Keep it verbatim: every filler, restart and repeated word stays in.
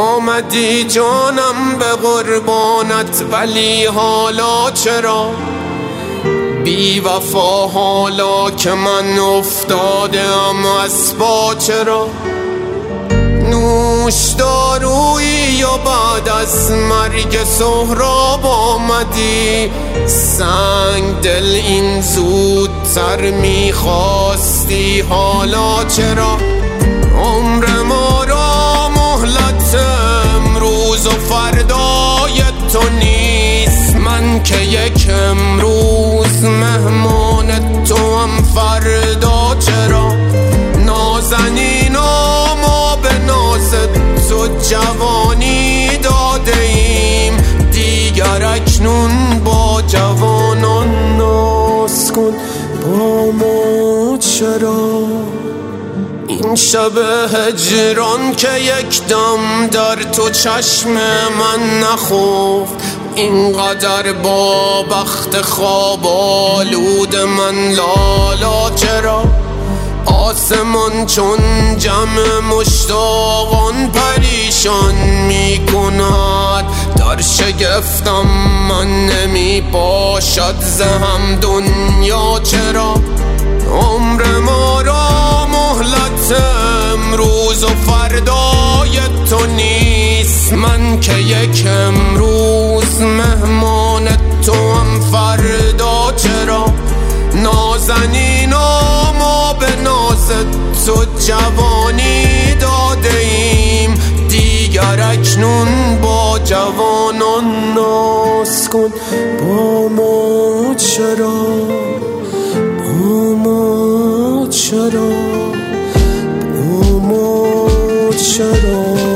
آمدی جانم به قربانت، ولی حالا چرا بی وفا؟ حالا که من افتادم از پا چرا؟ نوش دارویی و بعد از مرگ سهراب آمدی، سنگ دل این زودتر میخواستی، حالا چرا؟ عمر ما را مهلت امروز و فردای تو نیست، من که یک امروز مهمان تو هم فردا چرا؟ نازنینا ما به ناز تو جوانی داده ایم، دیگر اکنون با جوانان ناز کن با ما چرا؟ این شب هجران که یک دم در تو چشم من نخفت، اینقدر با بخت خواب آلود من لالا چرا؟ آسمان چون جمع مشتاقان پریشان می کند، در شگفتم من نمی باشد زهم دنیا چرا؟ عمر ما را مهلت امروز و فردای تو نیست، من که یک امروز مهمان تو هم فردا چرا؟ نازنینا ما به ناز تو جوانی داده ایم، دیگر اکنون با جوانان ناز کن با ما چرا؟ با ما چرا؟ با ما چرا؟